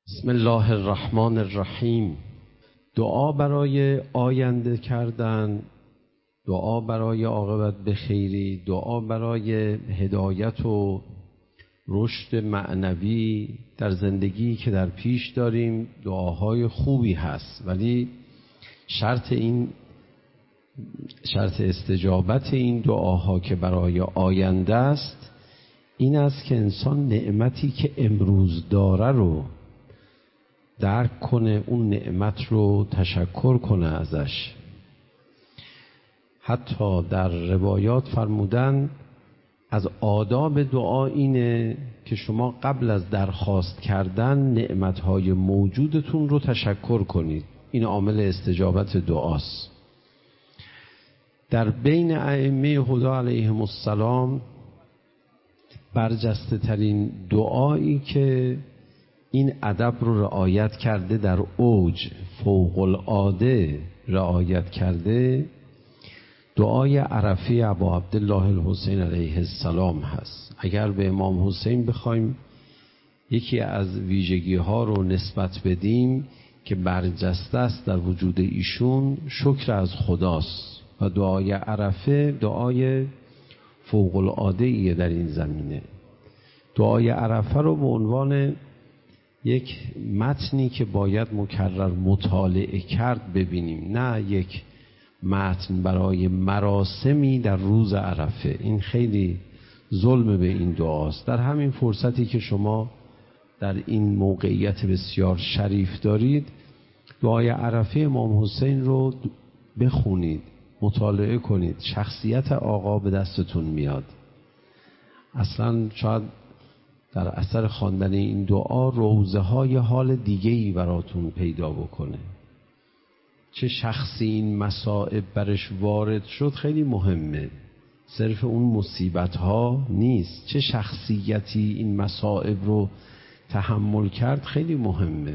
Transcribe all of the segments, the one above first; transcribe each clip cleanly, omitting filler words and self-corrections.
بسم الله الرحمن الرحیم. دعا برای آینده کردن، دعا برای عاقبت بخیری، دعا برای هدایت و رشد معنوی در زندگی که در پیش داریم دعاهای خوبی هست، ولی شرط استجابت این دعاها که برای آینده است این است که انسان نعمتی که امروز داره رو درک کنه، اون نعمت رو تشکر کنه ازش. حتی در روایات فرمودن از آداب دعا اینه که شما قبل از درخواست کردن نعمتهای موجودتون رو تشکر کنید. این عامل استجابت دعاست. در بین ائمه هدی علیهم السلام برجسته ترین دعایی که این ادب رو رعایت کرده، در اوج فوق العاده رعایت کرده، دعای عرفی ابا عبدالله الحسین علیه السلام هست. اگر به امام حسین بخوایم یکی از ویژگی ها رو نسبت بدیم که برجسته است در وجود ایشون، شکر از خداست و دعای عرفه دعای فوق العاده ایه در این زمینه. دعای عرفه رو به عنوان یک متنی که باید مکرر مطالعه کرد ببینیم، نه یک متن برای مراسمی در روز عرفه. این خیلی ظلم به این دعاست. در همین فرصتی که شما در این موقعیت بسیار شریف دارید، دعای عرفه امام حسین رو بخونید، مطالعه کنید. شخصیت آقا به دستتون میاد. اصلا شاید در اثر خواندن این دعا روزه های حال دیگه‌ای براتون پیدا بکنه. چه شخصی این مصائب برش وارد شد خیلی مهمه، صرف اون مصیبت ها نیست. چه شخصیتی این مصائب رو تحمل کرد خیلی مهمه.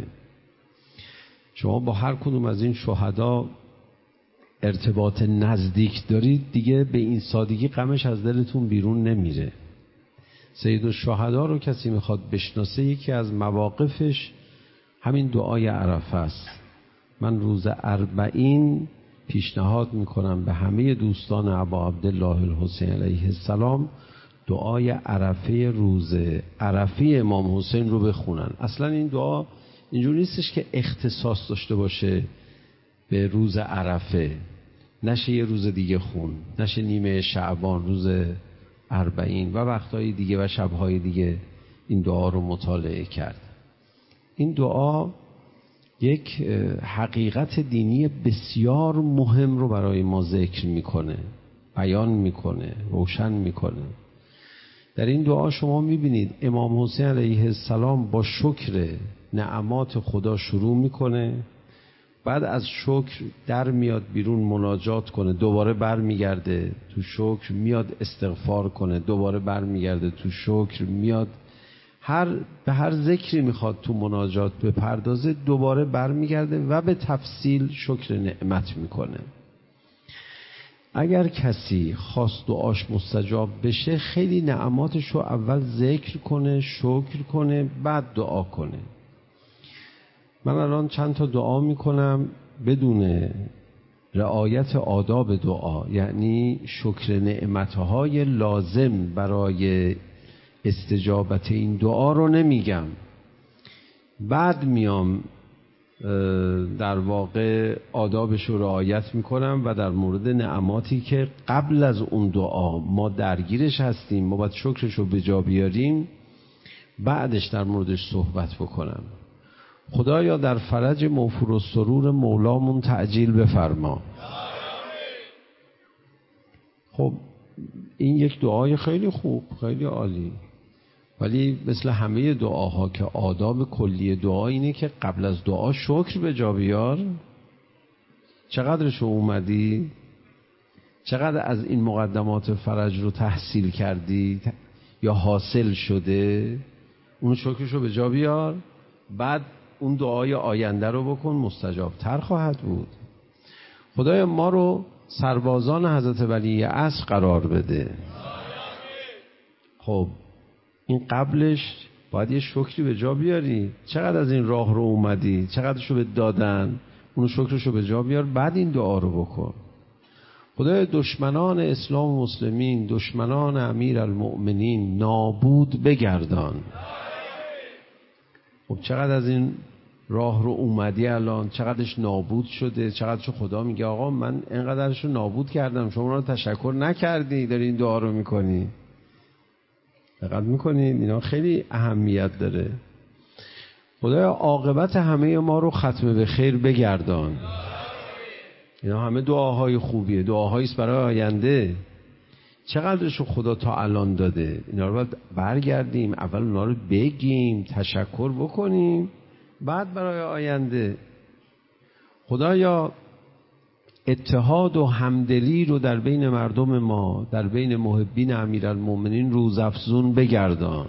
شما با هر کدوم از این شهدا ارتباط نزدیک دارید، دیگه به این سادگی غمش از دلتون بیرون نمیره. سید الشهدا رو کسی میخواد بشناسه، یکی از مواقفش همین دعای عرفه است. من روز 40 پیشنهاد میکنم به همه دوستان ابا عبدالله الحسین علیه السلام دعای عرفه روز عرفه امام حسین رو بخونن. اصلا این دعا اینجور نیستش که اختصاص داشته باشه به روز عرفه، نشه یه روز دیگه خون، نشه نیمه شعبان، روز 40 و وقتهای دیگه و شبهای دیگه این دعا رو مطالعه کرد. این دعا یک حقیقت دینی بسیار مهم رو برای ما ذکر میکنه، بیان میکنه، روشن میکنه. در این دعا شما میبینید امام حسین علیه السلام با شکر نعمات خدا شروع میکنه، بعد از شکر در میاد بیرون مناجات کنه، دوباره بر میگرده تو شکر، میاد استغفار کنه، دوباره بر میگرده تو شکر، میاد به هر ذکری میخواد تو مناجات بپردازه، دوباره بر میگرده و به تفصیل شکر نعمت میکنه. اگر کسی خواست دعاش مستجاب بشه خیلی نعماتش رو اول ذکر کنه، شکر کنه، بعد دعا کنه. من الان چند تا دعا میکنم بدون رعایت آداب دعا، یعنی شکر نعمتهای لازم برای استجابت این دعا رو نمیگم. بعد میام در واقع آدابش رو رعایت میکنم و در مورد نعماتی که قبل از اون دعا ما درگیرش هستیم، ما باید شکرش رو به جا بیاریم، بعدش در موردش صحبت بکنم. خدایا در فرج موفور و سرور مولامون تعجیل بفرما. خب این یک دعای خیلی خوب، خیلی عالی، ولی مثل همه دعاها که آداب کلی دعا اینه که قبل از دعا شکر به جا بیار. چقدرش رو اومدی؟ چقدر از این مقدمات فرج رو تحصیل کردی یا حاصل شده؟ اون شکرش رو به جا بیار، بعد اون دعای آینده رو بکن، مستجاب تر خواهد بود. خدای ما رو سربازان حضرت ولی عصر قرار بده. خب این قبلش باید یه شکری به جا بیاری. چقدر از این راه رو اومدی، چقدرشو به دادن، اونو شکرشو به جا بیار، بعد این دعا رو بکن. خدای دشمنان اسلام و مسلمین، دشمنان امیرالمؤمنین نابود بگردان. خب چقدر از این راه رو اومدی الان، چقدرش نابود شده، چقدرشو خدا میگه آقا من اینقدرشو نابود کردم، شما رو تشکر نکردی داری این دعا رو میکنی. دقت میکنید اینا خیلی اهمیت داره. خدایا عاقبت همه ما رو ختم به خیر بگردان. اینا همه دعاهای خوبیه، دعاهایی است برای آینده. چقدرشو خدا تا الان داده، اینا رو باید برگردیم اول اونا رو بگیم، تشکر بکنیم، بعد برای آینده. خدایا اتحاد و همدلی رو در بین مردم ما، در بین محبین امیرالمؤمنین روزافزون بگردان.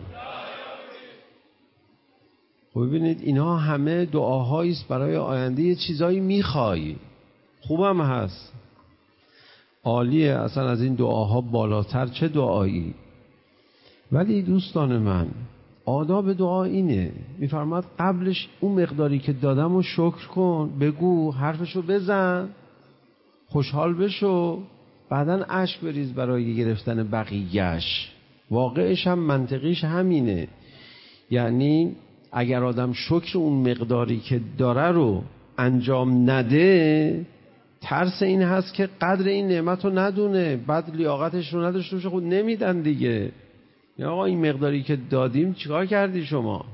خب ببینید اینا همه دعاهایی است برای آینده. یه چیزایی میخوای، خوبم هست، عالیه، اصلا از این دعاها بالاتر چه دعایی. ولی دوستان من آداب دعا اینه، میفرماد قبلش اون مقداری که دادم رو شکر کن، بگو، حرفشو بزن، خوشحال بشو، بعدن اشک بریز برای گرفتن بقیهش. واقعش هم منطقیش همینه. یعنی اگر آدم شکر اون مقداری که داره رو انجام نده، ترس این هست که قدر این نعمت رو ندونه، بعد لیاقتش رو نداشته باشه، خود نمیدن دیگه. یا آقا این مقداری که دادیم چیکار کردی شما؟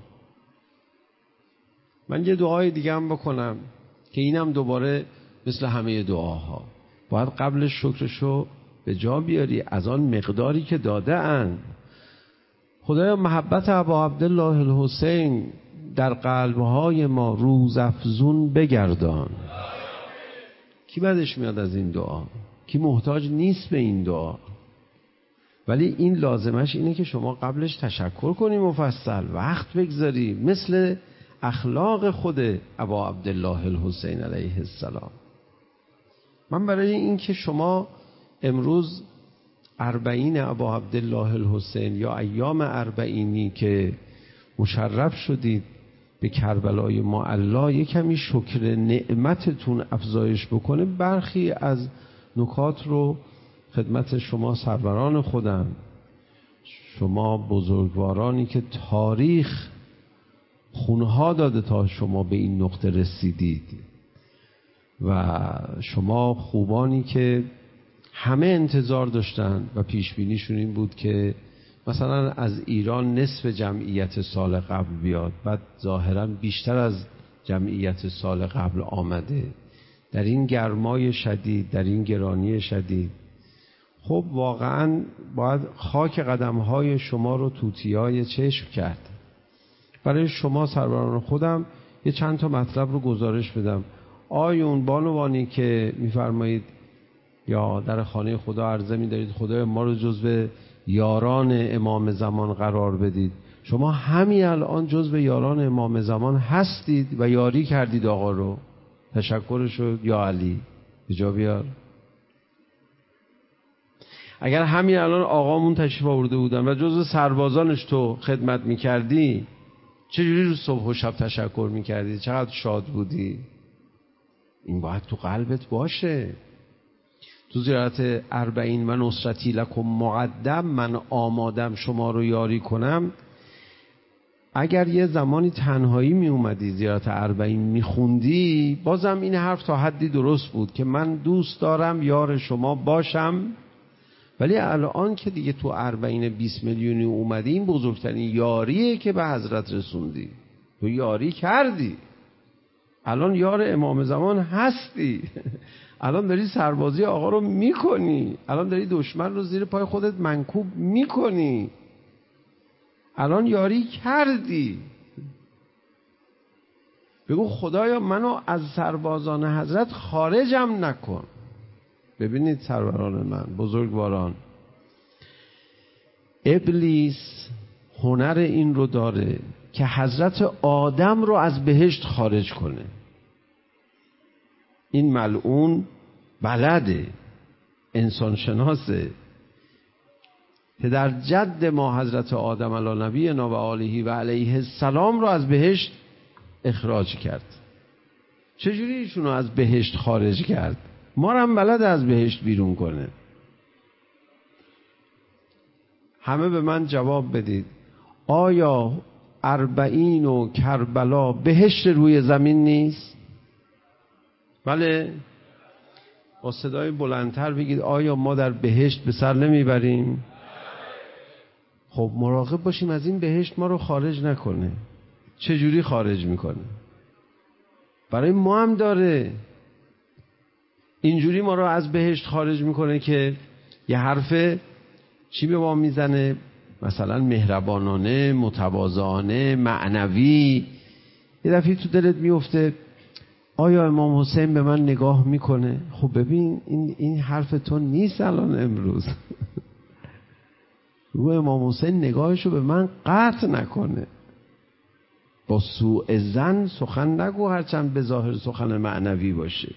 من یه دعای دیگه هم بکنم که اینم دوباره مثل همه دعاها باید قبل شکرشو به جا بیاری از آن مقداری که داده اند. خدایا محبت ابا عبدالله الحسین در قلبهای ما روزافزون بگردان. کی بدش میاد از این دعا؟ کی محتاج نیست به این دعا؟ ولی این لازمش اینه که شما قبلش تشکر کنی، مفصل وقت بگذاری، مثل اخلاق خود ابا عبدالله الحسین علیه السلام. من برای این که شما امروز اربعین ابا عبدالله الحسین یا ایام اربعینی که مشرف شدید به کربلای معلا، یک کمی شکر نعمتتون افزایش بکنه، برخی از نکات رو خدمت شما سروران خودم، شما بزرگوارانی که تاریخ خونها داده تا شما به این نقطه رسیدید، و شما خوبانی که همه انتظار داشتن و پیشبینیشون این بود که مثلا از ایران نصف جمعیت سال قبل بیاد، بعد ظاهرا بیشتر از جمعیت سال قبل آمده در این گرمای شدید، در این گرانی شدید. خب واقعا باید خاک قدمهای شما رو توتیای چشم کرد. برای شما سروران خودم یه چند تا مطلب رو گزارش بدم. آیون بانوانی که میفرمایید یا در خانه خدا عرضه می‌دارید خدای ما رو جزو یاران امام زمان قرار بدید، شما همین الان جزو یاران امام زمان هستید و یاری کردید آقا رو. تشکرشو یا علی به جا بیار. اگر همین الان آقامون تشریف آورده بودن و جزو سربازانش تو خدمت میکردی، چجوری رو صبح و شب تشکر میکردی؟ چقدر شاد بودی؟ این باید تو قلبت باشه. تو زیارت اربعین و نصرتی لکم مقدم، من آمادم شما رو یاری کنم. اگر یه زمانی تنهایی می اومدی زیارت اربعین می خوندی، بازم این حرف تا حدی درست بود که من دوست دارم یار شما باشم. ولی الان که دیگه تو اربعین 20 میلیونی اومدی، این بزرگترین یاریه که به حضرت رسوندی. تو یاری کردی، الان یار امام زمان هستی. الان داری سربازی آقا رو میکنی، الان داری دشمن رو زیر پای خودت منکوب میکنی، الان یاری کردی. بگو خدایا منو از سربازان حضرت خارجم نکن. ببینید سروران من، بزرگواران، ابلیس هنر این رو داره که حضرت آدم رو از بهشت خارج کنه. این ملعون بلده، انسان شناسه. پدر جد ما حضرت آدم علی نبینا و آله و علیه السلام رو از بهشت اخراج کرد. چجوری ایشونو از بهشت خارج کرد؟ ما رو هم بلد از بهشت بیرون کنه. همه به من جواب بدید، آیا 40 و کربلا بهشت روی زمین نیست؟ بله. با صدای بلندتر بگید آیا ما در بهشت به سر نمیبریم؟ خب مراقب باشیم از این بهشت ما رو خارج نکنه. چجوری خارج میکنه؟ برای ما هم داره. اینجوری ما رو از بهشت خارج میکنه که یه حرف چی به ما میزنه؟ مثلا مهربانانه، متواضعانه، معنوی. یه دفعه تو دلت میفته آیا امام حسین به من نگاه میکنه؟ خب ببین این حرف تو نیست الان امروز. رو امام حسین نگاهشو به من قطع نکنه. با سوء ظن سخن نگو، هرچند به ظاهر سخن معنوی باشه.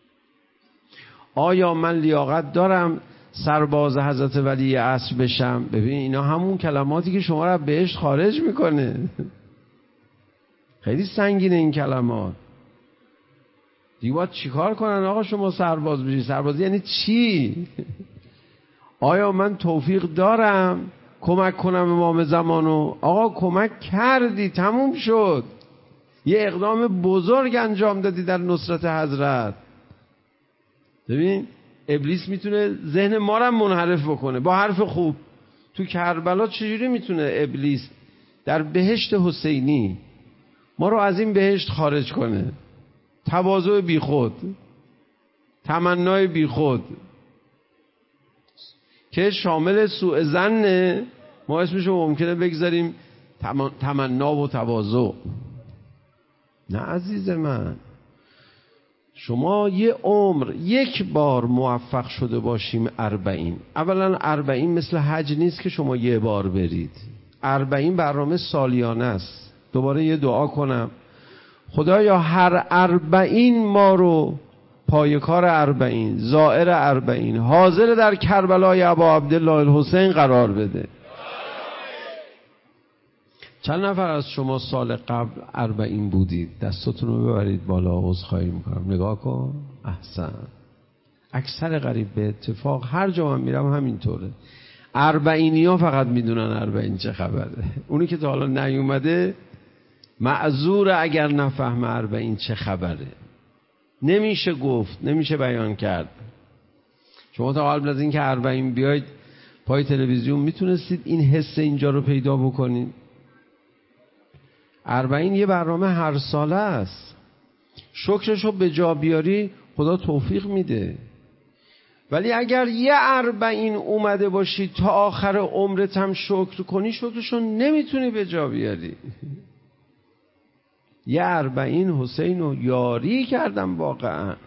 آیا من لیاقت دارم سرباز حضرت ولی عصر بشم؟ ببین اینا همون کلماتی که شما رو بهشت خارج میکنه. خیلی سنگینه این کلمات. دیگه باید چیکار کنن آقا شما سرباز بشی؟ سربازی یعنی چی؟ آیا من توفیق دارم کمک کنم امام زمانو؟ آقا کمک کردی، تموم شد. یه اقدام بزرگ انجام دادی در نصرت حضرت. ببین ابلیس میتونه ذهن ما رو منحرف بکنه با حرف خوب. تو کربلا چجوری میتونه ابلیس در بهشت حسینی ما رو از این بهشت خارج کنه؟ تواضع بیخود، تمنای بیخود که شامل سوء ظن، ما اسمشو ممکنه بگذاریم تمنا و تواضع. نه عزیز من، شما یه عمر یک بار موفق شده باشیم 40، اولا 40 مثل حج نیست که شما یه بار برید. 40 برنامه سالیانه است. دوباره یه دعا کنم، خدایا هر 40 ما رو پایکار 40، زائر 40، حاضر در کربلای ابا عبدالله الحسین قرار بده. چند نفر از شما سال قبل 40 بودید؟ دستتون رو ببرید بالا، عذرخواهی میکنم. نگاه کن، احسن. اکثر قریب به اتفاق هر جا من میرم همینطوره. 40 ها فقط میدونن 40 چه خبره. اونی که تا حالا نیومده معذور اگر نفهم 40 چه خبره. نمیشه گفت، نمیشه بیان کرد. شما تا قبل از این که 40 بیاید پای تلویزیون میتونستید این حس اینجا رو پیدا بکنید؟ 40 یه برنامه هر ساله است. شکرشو به جا بیاری خدا توفیق میده. ولی اگر یه 40 اومده باشی تا آخر عمرت هم شکر کنی، شکرشو نمیتونی به جا بیاری. یه 40 حسین رو یاری کردم واقعا.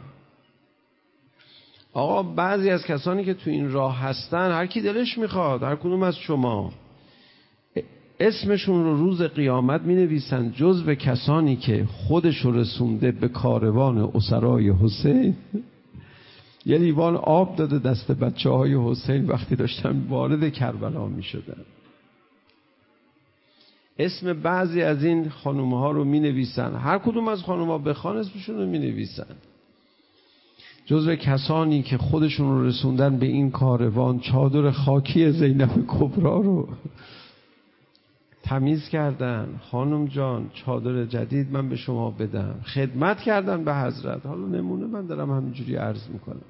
آقا بعضی از کسانی که تو این راه هستن، هر کی دلش میخواد، هر کدوم از شما اسمشون رو روز قیامت می نویسن جزو کسانی که خودش رو رسونده به کاروان اسرای حسین. یه لیوان آب داده دست بچه های حسین وقتی داشتن وارد کربلا می شدن. اسم بعضی از این خانوم ها رو می نویسن، هر کدوم از خانوم ها بخوان اسمشون رو می نویسن جزو کسانی که خودشون رو رسوندن به این کاروان. چادر خاکی زینب کبرا رو تمیز کردن. خانم جان چادر جدید من به شما بدم. خدمت کردن به حضرت. حالا نمونه من دارم همینجوری عرض میکنم.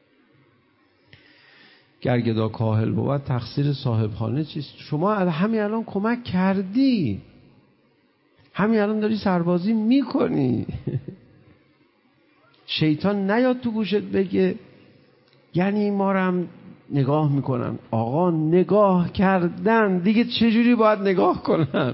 گرگدا کاهل بود تقصیر صاحب خانه چیست؟ شما همین الان کمک کردی، همین الان داری سربازی میکنی. شیطان نیاد تو گوشت بگه یعنی ما رو هم نگاه میکنن. آقا نگاه کردن دیگه چجوری باید نگاه کنن؟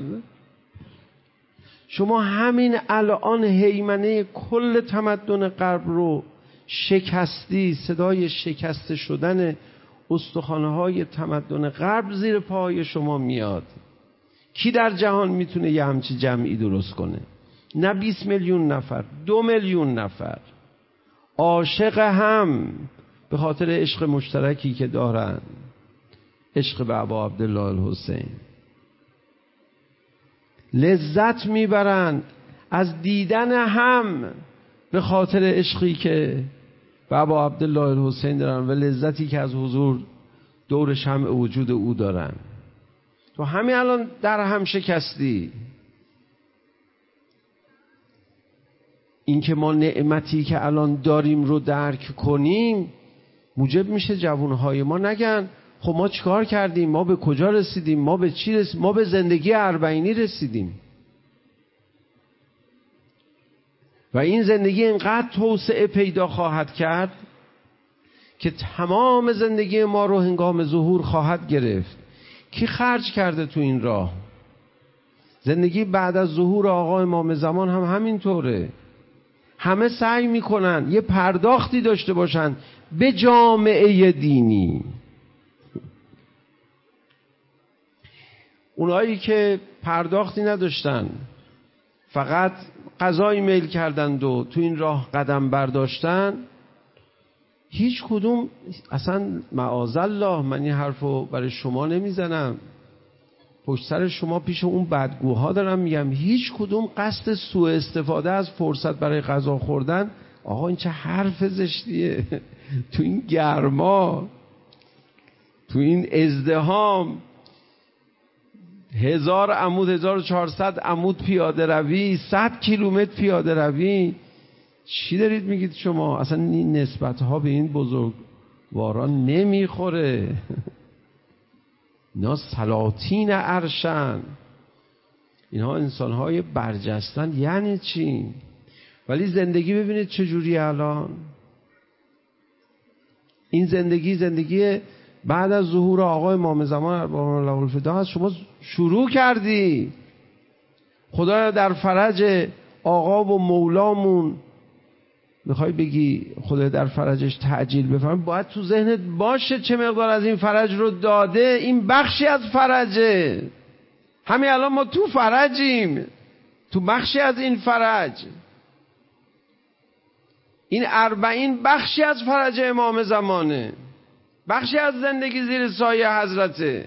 شما همین الان هیمنه کل تمدن غرب رو شکستی. صدای شکسته شدن استخوان‌های تمدن غرب زیر پای شما میاد. کی در جهان میتونه یه همچی جمعی درست کنه؟ نه 20 میلیون نفر، 2 میلیون نفر عاشق هم به خاطر عشق مشترکی که دارن. عشق به ابا عبدالله الحسین. لذت میبرند از دیدن هم به خاطر عشقی که به ابا عبدالله الحسین دارن و لذتی که از حضور دور شمع وجود او دارن. تو همین الان در هم شکستی. این که ما نعمتی که الان داریم رو درک کنیم موجب میشه جوانهای ما نگن خب ما چیکار کردیم، ما به کجا رسیدیم، ما به چی رسیدیم، ما به زندگی اربعینی رسیدیم. و این زندگی اینقدر توسعه پیدا خواهد کرد که تمام زندگی ما رو هنگام ظهور خواهد گرفت. کی خرج کرده تو این راه؟ زندگی بعد از ظهور آقا امام زمان هم همینطوره. همه سعی میکنن یه پرداختی داشته باشن به جامعه دینی. اونایی که پرداختی نداشتن فقط قضایی میل کردند و تو این راه قدم برداشتن، هیچ کدوم اصلا معاذالله، من این حرفو برای شما نمیزنم، پشت سر شما پیش اون بدگوها دارم میگم، هیچ کدوم قصد سوء استفاده از فرصت برای غذا خوردن. آقا این چه حرف زشتیه. تو این گرما، تو این ازدحام، 1000 عمود 1400 عمود پیاده روی، 100 کیلومتر پیاده روی، چی دارید میگید شما؟ اصلا این نسبت ها به این بزرگواران نمیخوره. اینا سلاطین عرشن، اینها انسان های برجستن. یعنی چی؟ ولی زندگی ببینید چجوری الان. این زندگی بعد از ظهور آقای امام زمان ارواح الله الفدا هست. شما شروع کردی. خدا در فرج آقا و مولامون میخوای بگی خدا در فرجش تعجیل بفرمه، باید تو ذهنت باشه چه مقدار از این فرج رو داده. این بخشی از فرجه. همین الان ما تو فرجیم، تو بخشی از این فرج. این 40 بخشی از فرج امام زمانه، بخشی از زندگی زیر سایه حضرته.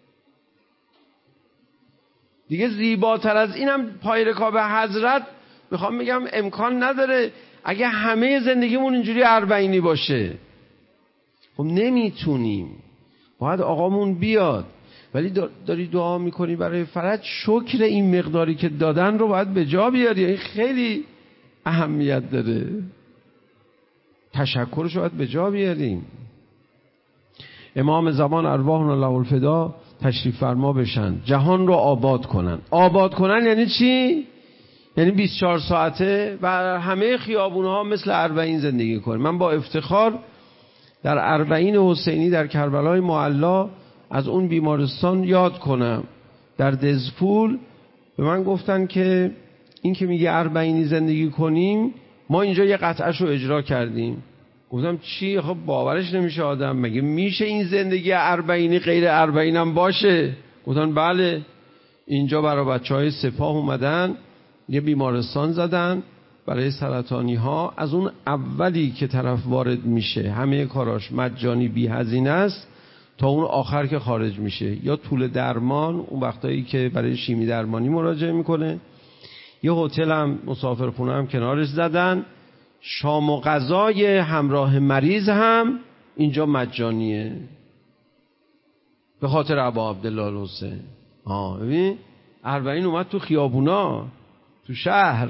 دیگه زیباتر از اینم پای رکاب حضرت میخوام بگم امکان نداره اگه همه زندگیمون اینجوری 40 باشه. خب نمیتونیم، باید آقامون بیاد. ولی داری دعا میکنی برای فرج، شکر این مقداری که دادن رو باید به جا بیاری. این خیلی اهمیت داره، تشکرش رو باید به جا بیاریم. امام زمان ارواح الله الفدا تشریف فرما بشن، جهان رو آباد کنن. آباد کنن یعنی چی؟ یعنی 24 ساعته و همه خیابونها مثل 40 زندگی کنن. من با افتخار در 40 حسینی در کربلای معلا از اون بیمارستان یاد کنم. در دزفول به من گفتن که این که میگه 40 زندگی کنیم، ما اینجا یه قطعش رو اجرا کردیم. گفتم چی؟ خب باورش نمیشه آدم، مگه میشه این زندگی 40 غیر 40 هم باشه؟ گفتن بله. اینجا برای بچهای سپاه اومدن یه بیمارستان زدن برای سرطانی ها. از اون اولی که طرف وارد میشه همه کاراش مجانی بی هزینه است تا اون آخر که خارج میشه. یا طول درمان اون وقتایی که برای شیمی درمانی مراجعه میکنه، یه هتل هم مسافرخونه هم کنارش زدن. شام و غذای همراه مریض هم اینجا مجانیه به خاطر ابا عبدالله الحسین. ببین 40 اومد تو خیابونا، تو شهر.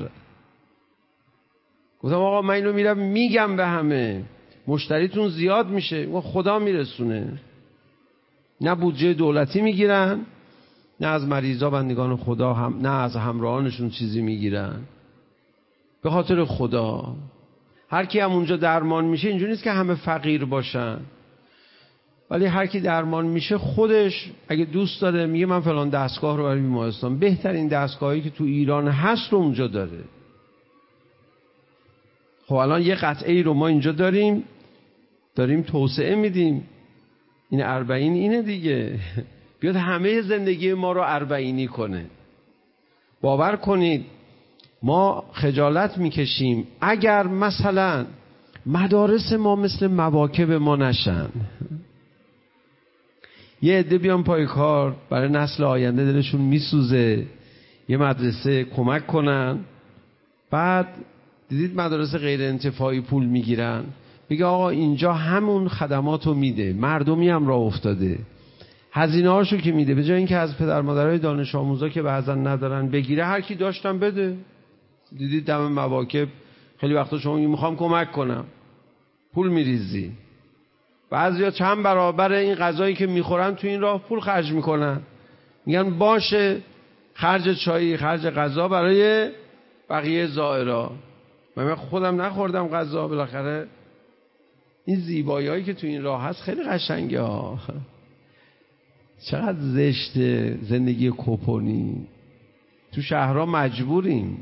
گفتم آقا من اینو میرم میگم به همه، مشتریتون زیاد میشه. خدا میرسونه. نه بودجه دولتی میگیرن، نه از مریضا بندگان خدا هم، نه از همراهانشون چیزی میگیرن. به خاطر خدا. هر کی هم اونجا درمان میشه اینجوری نیست که همه فقیر باشن، ولی هر کی درمان میشه خودش اگه دوست داره میگه من فلان دستگاه رو برای بیمارستان، بهترین دستگاهی که تو ایران هست رو اونجا داره. خب الان یه قطعه رو ما اینجا داریم توسعه میدیم. این 40 اینه دیگه. بیاد همه زندگی ما رو 40 کنه. باور کنید ما خجالت میکشیم اگر مثلا مدارس ما مثل مواکب ما نشن. یه عده بیان پای کار، برای نسل آینده دلشون میسوزه، یه مدرسه کمک کنن. بعد دیدید مدارس غیر انتفاعی پول میگیرن، میگه آقا اینجا همون خدماتو میده، مردمی هم راه افتاده، هزینه هاشو که میده، به جای اینکه از پدر مادرای دانش آموزا که بعضا ندارن بگیره، هر کی داشتن بده. دیدید دم مواکب خیلی وقتا شما میخوام کمک کنم، پول میریزی. بعضیا چند برابر این غذایی که میخورن تو این راه پول خرج میکنن، میگن باشه خرج چایی، خرج غذا برای بقیه زائرا. من خودم نخوردم غذا، بالاخره این زیبایی‌هایی که تو این راه هست خیلی قشنگه ها. چقدر زشته زندگی کوپونی. تو شهرها مجبوریم،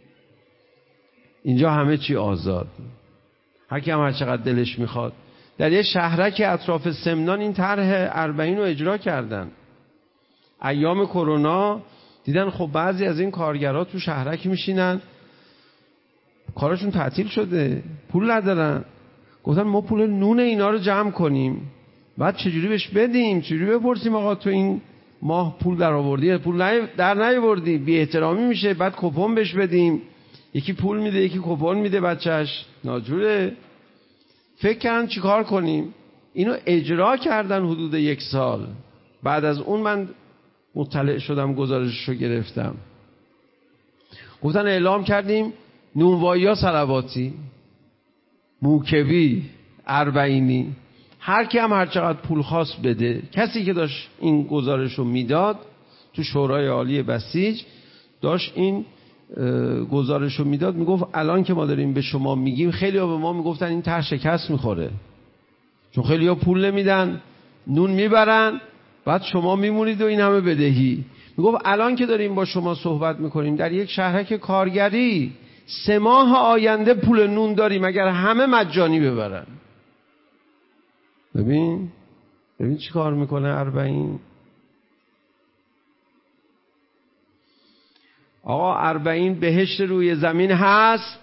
اینجا همه چی آزاد، هر کی هم هر چقدر دلش میخواد. در یه شهرک اطراف سمنان این طرح 40 رو اجرا کردن. ایام کرونا دیدن خب بعضی از این کارگرها تو شهرک میشینن، کارشون تعطیل شده، پول ندارن. گفتن ما پول نون اینا رو جمع کنیم، بعد چجوری بهش بدیم، چجوری بپرسیم آقا تو این ماه پول در آوردی، پول در نیاوردی، بی احترامی میشه. بعد کوپن بهش بدیم، یکی پول میده یکی کوپن میده، بچهش ناجوره. فکر کردن چیکار کنیم، اینو اجرا کردن حدود 1 سال. بعد از اون من مطلع شدم، گزارششو گرفتم. گفتن اعلام کردیم نونوایی ها صلواتی، موکبی، 40، هر کی هم هر چقدر پول خواست بده. کسی که داشت این گزارشو میداد تو شورای عالی بسیج، داشت این گزارشو میداد، میگفت الان که ما داریم به شما میگیم، خیلی ها به ما میگفتن این طرح شکست میخوره، چون خیلی ها پول نمیدن، نون میبرن، بعد شما میمونید و این همه بدهی. میگفت الان که داریم با شما صحبت میکنیم، در یک شهرک کارگری 3 ماه آینده پول نون داریم اگر همه مجانی ببرن. ببین چی کار میکنه 40. آقا 40 بهشت روی زمین هست؟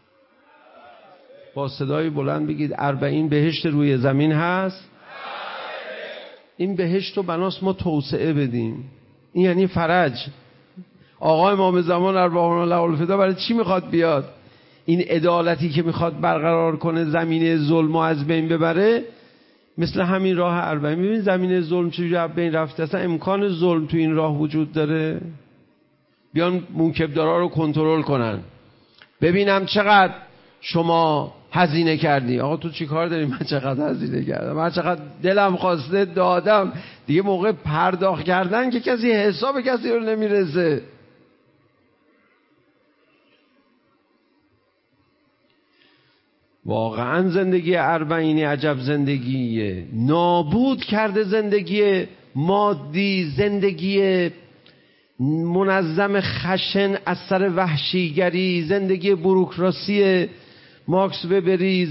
با صدای بلند بگید 40 بهشت روی زمین هست؟ این بهشت رو بناست ما توسعه بدیم. این یعنی فرج. آقا امام زمان ارواحنا الله الفدا برای چی میخواد بیاد؟ این عدالتی که میخواد برقرار کنه، زمینه ظلم از بین ببره، مثل همین راه 40. میبین زمینه ظلم چجوری از بین رفته؟ اصلا امکان ظلم تو این راه وجود داره؟ بیان موکبدارا رو کنترل کنن، ببینم چقدر شما هزینه کردی. آقا تو چی کار داری من چقدر هزینه کردم؟ من چقدر دلم خواسته دادم. دیگه موقع پرداخت کردن که کسی حساب کسی رو نمیرسه. واقعا زندگی 40 عجب زندگیه. نابود کرده زندگی مادی، زندگی منظم خشن از سر وحشیگری، زندگی بوروکراسی ماکس وبری،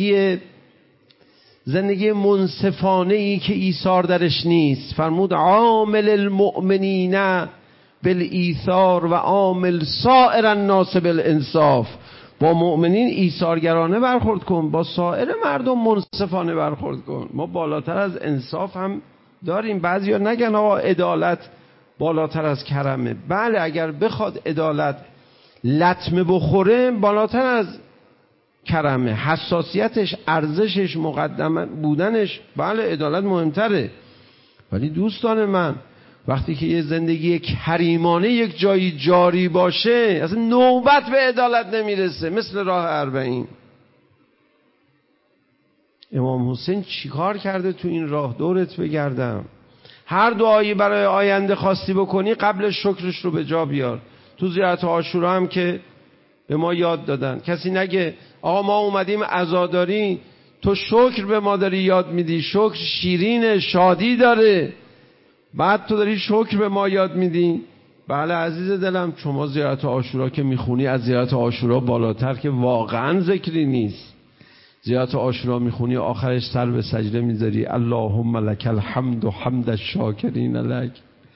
زندگی منصفانه ای که ایثار درش نیست. فرمود عامل المؤمنین بالایثار و عامل سائر الناس بالانصاف. با مؤمنین ایثارگرانه برخورد کن، با سایر مردم منصفانه برخورد کن. ما بالاتر از انصاف هم داریم. بعضیا نگن آقا عدالت بالاتر از کرمه. بله، اگر بخواد عدالت لطمه بخوره بالاتر از کرمه، حساسیتش، ارزشش، مقدم بودنش، بله عدالت مهمتره. ولی دوستان من، وقتی که یه زندگی کریمانه یک جایی جاری باشه، اصلا نوبت به عدالت نمیرسه. مثل راه 40. امام حسین چیکار کرده تو این راه؟ دورت بگردم. هر دعایی برای آینده خواستی بکنی قبل شکرش رو به جا بیار. تو زیارت عاشورا هم که به ما یاد دادن، کسی نگه آقا ما اومدیم عزاداری، تو شکر به ما داری یاد میدی، شکر شیرین، شادی داره، بعد تو داری شکر به ما یاد میدی. بله عزیز دلم، شما زیارت عاشورا که میخونی از زیارت عاشورا بالاتر که واقعا ذکری نیست. زیارت عاشورا میخونی آخرش سر به سجده میذاری، اللهم لک الحمد و حمد الشاکرین لک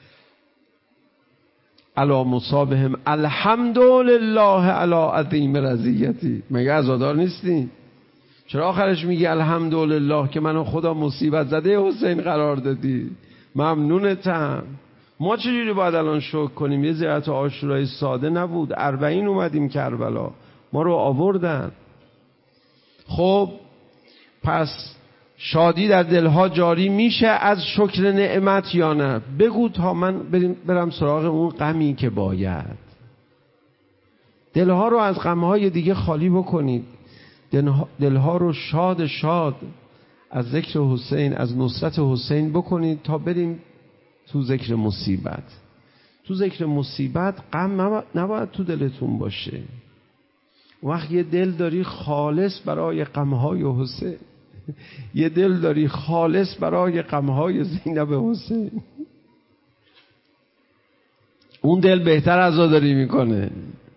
علی مصابهم الحمد لله علی عظیم رضیتی. مگه عزادار نیستی؟ چرا آخرش میگی الحمدلله که منو خدا مصیبت زده حسین قرار دادی؟ ممنونتم. ما چجوری باید الان شکر کنیم؟ یه زیارت عاشورای ساده نبود، 40 اومدیم کربلا، ما رو آوردن. خب پس شادی در دلها جاری میشه از شکر نعمت یا نه؟ بگو تا من برم سراغ اون غمی که باید. دلها رو از غمهای دیگه خالی بکنید، دلها رو شاد از ذکر حسین، از نصرت حسین بکنید تا بریم تو ذکر مصیبت. تو ذکر مصیبت غم نباید تو دلتون باشه. وقت یه دل داری خالص برای غمهای حسین، یه دل داری خالص برای غمهای زینب حسین، اون دل بهتر عزاداری میکنه.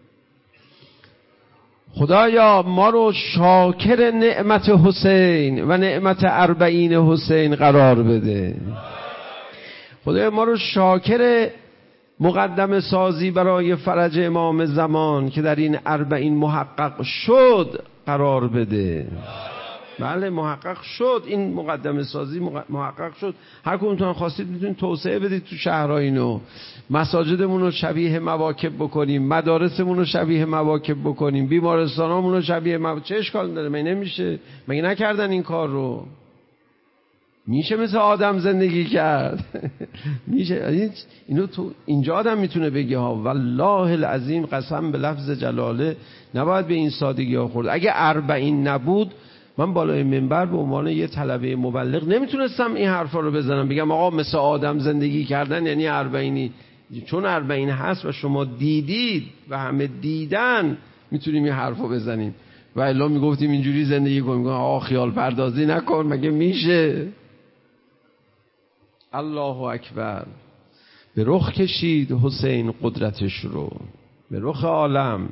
خدایا ما رو شاکر نعمت حسین و نعمت 40 حسین قرار بده. خدایا ما رو شاکر مقدم سازی برای فرج امام زمان که در این 40 محقق شد قرار بده. بله محقق شد، این مقدم سازی محقق شد. هر کدومتون خواستید میتونید توسعه بدید تو شهرها، اینو مساجدمون رو شبیه مواکب بکنیم، مدارسمون رو شبیه مواکب بکنیم، بیمارستانامون رو شبیه چه اشکال داره؟ مگه نمیشه؟ مگه نکردن این کار رو؟ میشه مثل آدم زندگی کرد. میشه. اینو تو اینجا آدم میتونه بگه ها والله العظیم قسم به لفظ جلاله نباید به این سادگی ها خورد. اگه 40 نبود من بالای منبر به عنوان یه طلبه مبلغ نمیتونستم این حرفا رو بزنم، بگم آقا مثل آدم زندگی کردن یعنی 40. چون 40 هست و شما دیدید و همه دیدن میتونیم این حرفا بزنیم، و الا میگفتیم اینجوری زندگی کنیم. آقا خیال پردازی نکن، مگه میشه؟ الله اکبر. به رخ کشید حسین قدرتش رو، به رخ عالم.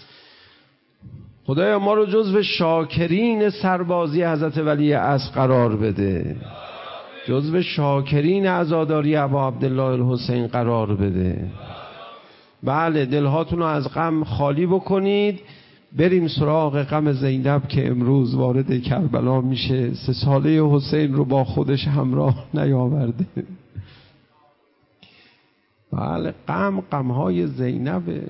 خدایا ما رو جزو شاکرین سربازی حضرت ولی عصر قرار بده، جزو شاکرین عزاداری ابا عبدالله الحسین قرار بده. بله دلهاتون رو از غم خالی بکنید. بریم سراغ غم زینب که امروز وارد کربلا میشه. 3 ساله حسین رو با خودش همراه نیاورده. بله غمهای زینبه.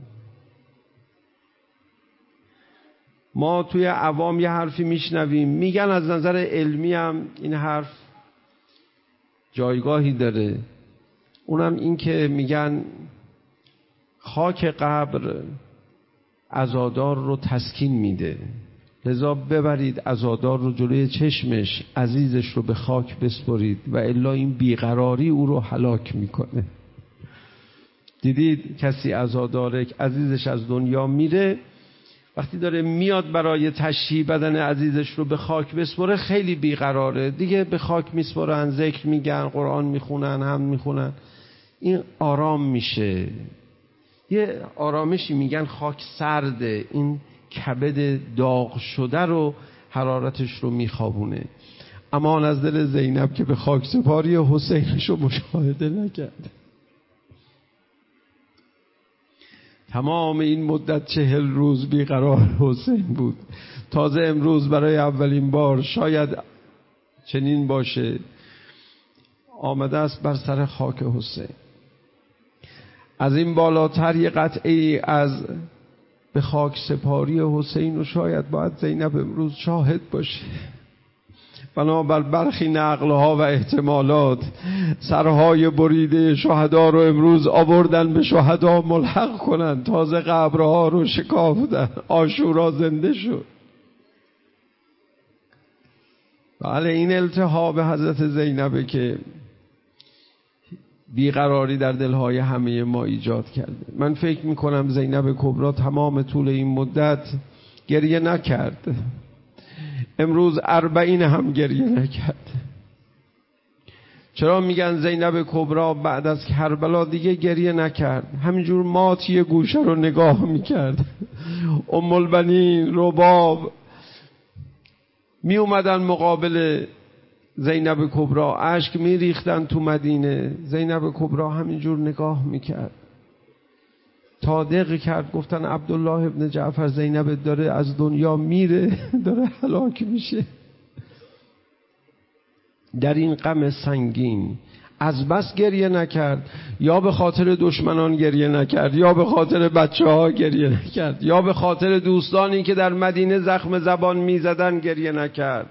ما توی عوام یه حرفی میشنویم، میگن از نظر علمی هم این حرف جایگاهی داره، اونم این که میگن خاک قبر عزادار رو تسکین میده، لذا ببرید عزادار رو جلوی چشمش عزیزش رو به خاک بسپرید و الا این بیقراری او رو هلاک میکنه. دیدید کسی عزادار عزیزش از دنیا میره، وقتی داره میاد برای تشییع بدن عزیزش رو به خاک بسپره خیلی بیقراره دیگه، به خاک میسپرن، ذکر میگن، قرآن میخونن، حمد میخونن، این آرام میشه. یه آرامشی میگن خاک سرده، این کبد داغ شده رو حرارتش رو میخوابونه. امان از دل زینب که به خاک سپاری حسینش رو مشاهده نکرد. تمام این مدت 40 روز بیقرار حسین بود. تازه امروز برای اولین بار شاید چنین باشه آمده است بر سر خاک حسین. از این بالاتر یه قطعی از به خاک سپاری حسین و شاید باید زینب امروز شاهد باشه. بنابر برخی نقلها و احتمالات سرهای بریده شهدا رو امروز آوردن به شهدا ملحق کنن، تازه قبرها رو شکافتن، عاشورا زنده شد. بله این التهاب حضرت زینبه که بیقراری در دلهای همه ما ایجاد کرده. من فکر میکنم زینب کبری تمام طول این مدت گریه نکرد، امروز 40 هم گریه نکرد. چرا میگن زینب کبری بعد از کربلا دیگه گریه نکرد؟ همینجور ماتی گوشه رو نگاه میکرد. ام البنین، رباب می اومدن مقابل زینب کبری، اشک می ریختن تو مدینه، زینب کبری همینجور نگاه میکرد تا دق کرد، گفتن عبدالله ابن جعفر زینب داره از دنیا میره، داره هلاک میشه. در این غم سنگین از بس گریه نکرد، یا به خاطر دشمنان گریه نکرد، یا به خاطر بچه ها گریه نکرد، یا به خاطر دوستانی که در مدینه زخم زبان میزدن گریه نکرد.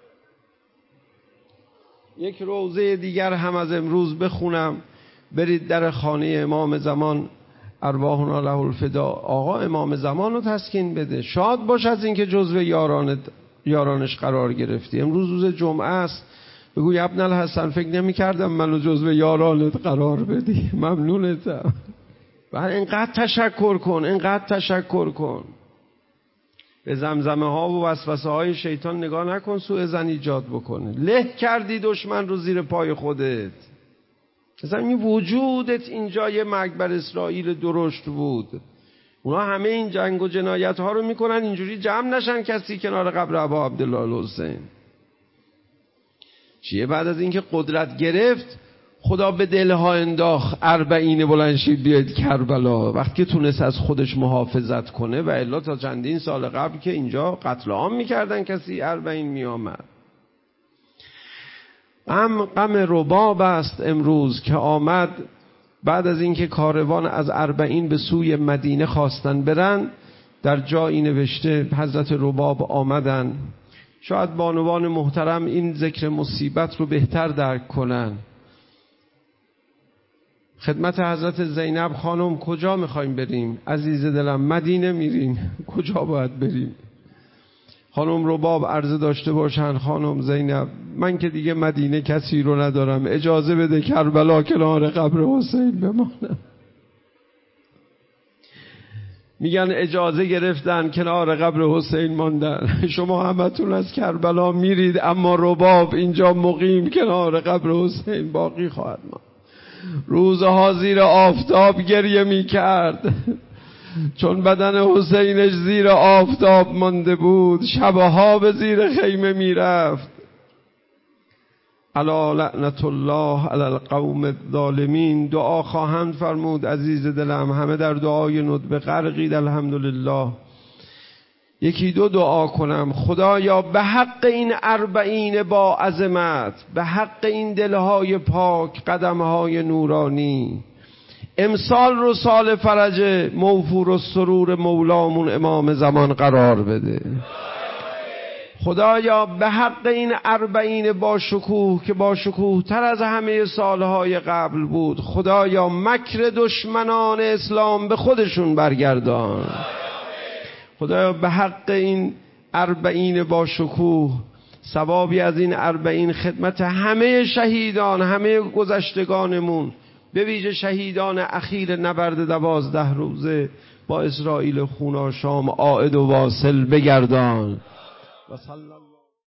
یک روضه دیگر هم از امروز بخونم، برید در خانه امام زمان ارواحنا له الفدا، آقا امام زمان رو تسکین بده، شاد باش از اینکه جزو یارانش قرار گرفتی. امروز روز جمعه است، بگو ابن الحسن فکر نمی کردم منو جزو یارانت قرار بدی، ممنونتم. بعد اینقدر تشکر کن، اینقدر تشکر کن. به زمزمه ها و وسوسه های شیطان نگاه نکن سوء ظن ایجاد بکنه. له کردی دشمن رو زیر پای خودت. مثلا این وجودت اینجا یه مرگ بر اسرائیل درشت بود. اونا همه این جنگ و جنایت ها رو میکنن اینجوری جمع نشن کسی کنار قبر ابا عبدالله الحسین. چیه بعد از اینکه قدرت گرفت خدا به دلها انداخت 40 بلند شید بیاید کربلا، وقتی که تونست از خودش محافظت کنه، و الا تا چندین سال قبل که اینجا قتل عام میکردن کسی 40 میآمد. غم رباب است امروز که آمد بعد از اینکه کاروان از 40 به سوی مدینه خواستن برن، در جایی نوشته حضرت رباب آمدن. شاید بانوان محترم این ذکر مصیبت رو بهتر درک کنن. خدمت حضرت زینب خانم کجا میخوایم بریم؟ عزیز دلم مدینه میریم، کجا باید بریم؟ خانم رباب عرض داشته باشن خانم زینب من که دیگه مدینه کسی رو ندارم، اجازه بده کربلا کنار قبر حسین بمانم. میگن اجازه گرفتن کنار قبر حسین ماندن. شما همتون از کربلا میرید اما رباب اینجا مقیم کنار قبر حسین باقی خواهد ماند. روزها زیر آفتاب گریه میکرد چون بدن حسینش زیر آفتاب مانده بود، شبها به زیر خیمه میرفت. الا لعنت الله علی القوم الظالمین. دعا خواهند فرمود عزیز دلم، همه در دعای ندبه غرقید الحمدلله. یکی دو دعا کنم. خدایا به حق این 40 با عظمت، به حق این دلهای پاک، قدمهای نورانی، امسال رو سال فرج موفور و سرور مولامون امام زمان قرار بده. خدایا به حق این 40 با شکوه که با شکوه تر از همه سالهای قبل بود، خدایا مکر دشمنان اسلام به خودشون برگردان. خدایا به حق این 40 با شکوه ثوابی از این 40 خدمت همه شهیدان، همه گذشتگانمون، به ویژه شهیدان اخیر نبرد 12 روزه با اسرائیل خوناشام عائد و واصل بگردان. و صلی الله